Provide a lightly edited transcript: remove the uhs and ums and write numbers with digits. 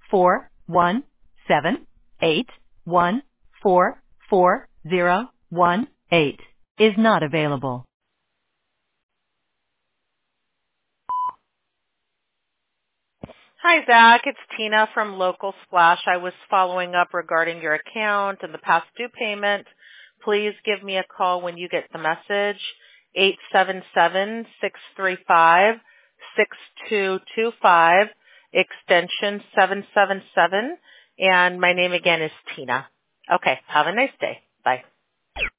417-814-4018 is not available. Hi, Zach. It's Tina from Local Splash. I was following up regarding your account and the past due payment. Please give me a call when you get the message, 877-635-6225, extension 777, and my name again is Tina. Okay, have a nice day. Bye.